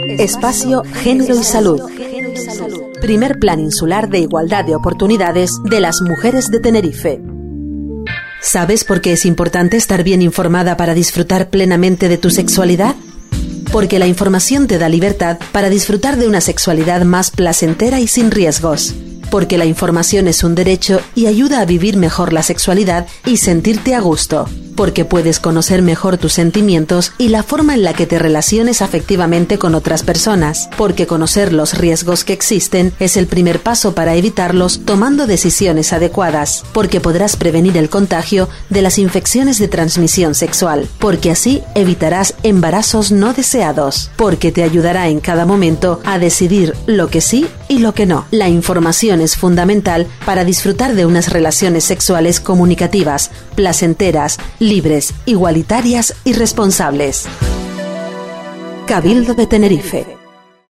Espacio Género y Salud. Primer Plan Insular de Igualdad de Oportunidades de las Mujeres de Tenerife. ¿Sabes por qué es importante estar bien informada para disfrutar plenamente de tu sexualidad? Porque la información te da libertad para disfrutar de una sexualidad más placentera y sin riesgos. Porque la información es un derecho y ayuda a vivir mejor la sexualidad y sentirte a gusto. Porque puedes conocer mejor tus sentimientos y la forma en la que te relaciones afectivamente con otras personas. Porque conocer los riesgos que existen es el primer paso para evitarlos tomando decisiones adecuadas. Porque podrás prevenir el contagio de las infecciones de transmisión sexual. Porque así evitarás embarazos no deseados. Porque te ayudará en cada momento a decidir lo que sí y lo que no. La información es fundamental para disfrutar de unas relaciones sexuales comunicativas, placenteras, libres, igualitarias y responsables. Cabildo de Tenerife.